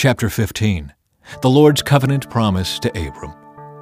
Chapter 15. The Lord's Covenant Promise to Abram.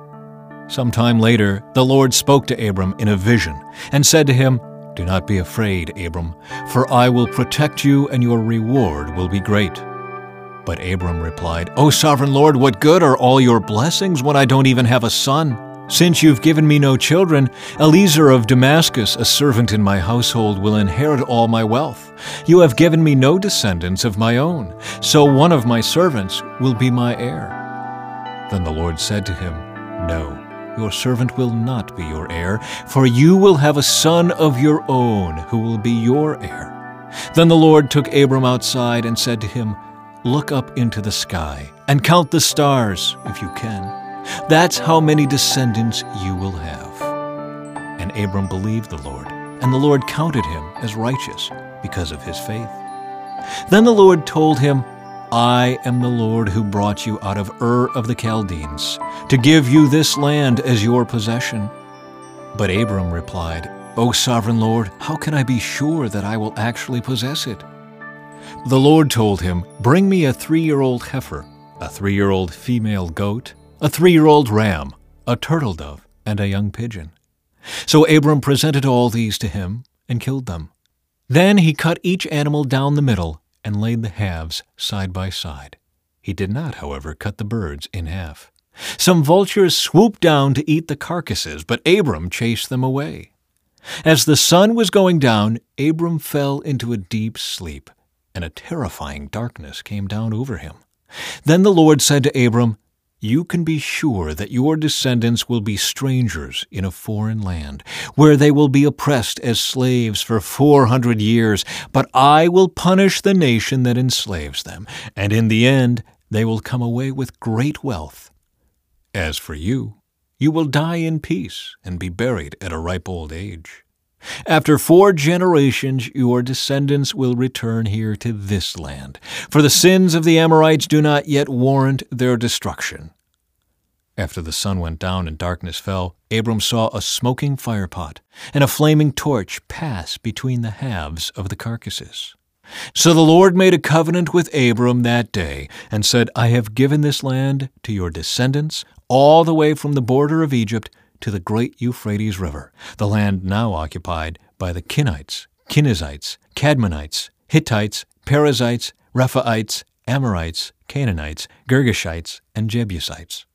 Sometime later, the Lord spoke to Abram in a vision and said to him, "Do not be afraid, Abram, for I will protect you and your reward will be great." But Abram replied, "O sovereign Lord, what good are all your blessings when I don't even have a son? Since you've given me no children, Eliezer of Damascus, a servant in my household, will inherit all my wealth. You have given me no descendants of my own, so one of my servants will be my heir." Then the Lord said to him, "No, your servant will not be your heir, for you will have a son of your own who will be your heir." Then the Lord took Abram outside and said to him, "Look up into the sky and count the stars, if you can. That's how many descendants you will have." And Abram believed the Lord, and the Lord counted him as righteous because of his faith. Then the Lord told him, "I am the Lord who brought you out of Ur of the Chaldeans, to give you this land as your possession." But Abram replied, "O sovereign Lord, how can I be sure that I will actually possess it?" The Lord told him, "Bring me a 3-year-old heifer, a 3-year-old female goat, a 3-year-old ram, a turtle dove, and a young pigeon." So Abram presented all these to him and killed them. Then he cut each animal down the middle and laid the halves side by side. He did not, however, cut the birds in half. Some vultures swooped down to eat the carcasses, but Abram chased them away. As the sun was going down, Abram fell into a deep sleep, and a terrifying darkness came down over him. Then the Lord said to Abram, "You can be sure that your descendants will be strangers in a foreign land, where they will be oppressed as slaves for 400 years, but I will punish the nation that enslaves them, and in the end they will come away with great wealth. As for you, you will die in peace and be buried at a ripe old age. After 4 generations your descendants will return here to this land, for the sins of the Amorites do not yet warrant their destruction." After the sun went down and darkness fell, Abram saw a smoking firepot and a flaming torch pass between the halves of the carcasses. So the Lord made a covenant with Abram that day and said, "I have given this land to your descendants all the way from the border of Egypt to the great Euphrates River, the land now occupied by the Kenites, Kenizzites, Cadmonites, Hittites, Perizzites, Rephaites, Amorites, Canaanites, Girgashites, and Jebusites."